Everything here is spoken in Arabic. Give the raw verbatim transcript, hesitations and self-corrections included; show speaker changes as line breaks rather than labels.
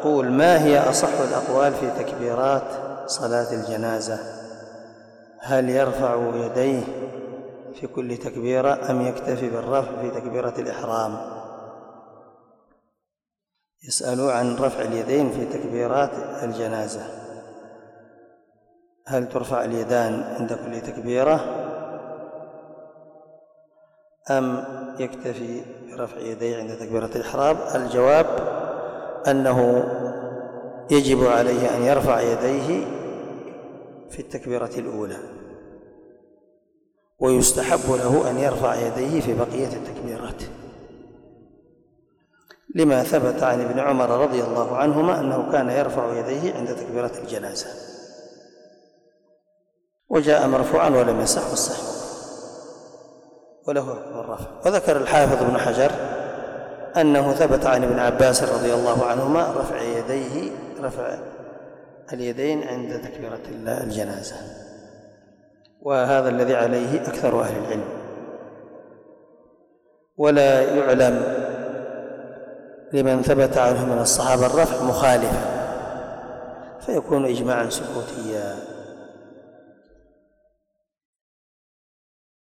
يقول: ما هي أصح الأقوال في تكبيرات صلاة الجنازة؟ هل يرفع يديه في كل تكبيرة أم يكتفي بالرفع في تكبيرة الإحرام؟ يسأل عن رفع اليدين في تكبيرات الجنازة، هل ترفع اليدان عند كل تكبيرة أم يكتفي برفع يديه عند تكبيرة الإحرام؟ الجواب أنه يجب عليه أن يرفع يديه في التكبيرة الأولى، ويستحب له أن يرفع يديه في بقية التكبيرات، لما ثبت عن ابن عمر رضي الله عنهما أنه كان يرفع يديه عند تكبيرة الجنازة، وجاء مرفوعا ولم يصح الصحيح وله حكم الرفع. وذكر الحافظ ابن حجر أنه ثبت عن ابن عباس رضي الله عنهما رفع يديه رفع اليدين عند تكبيرة الجنازة، وهذا الذي عليه أكثر أهل العلم، ولا يعلم لمن ثبت عنه من الصحابة الرفع مخالفا، فيكون إجماعا سكوتيا.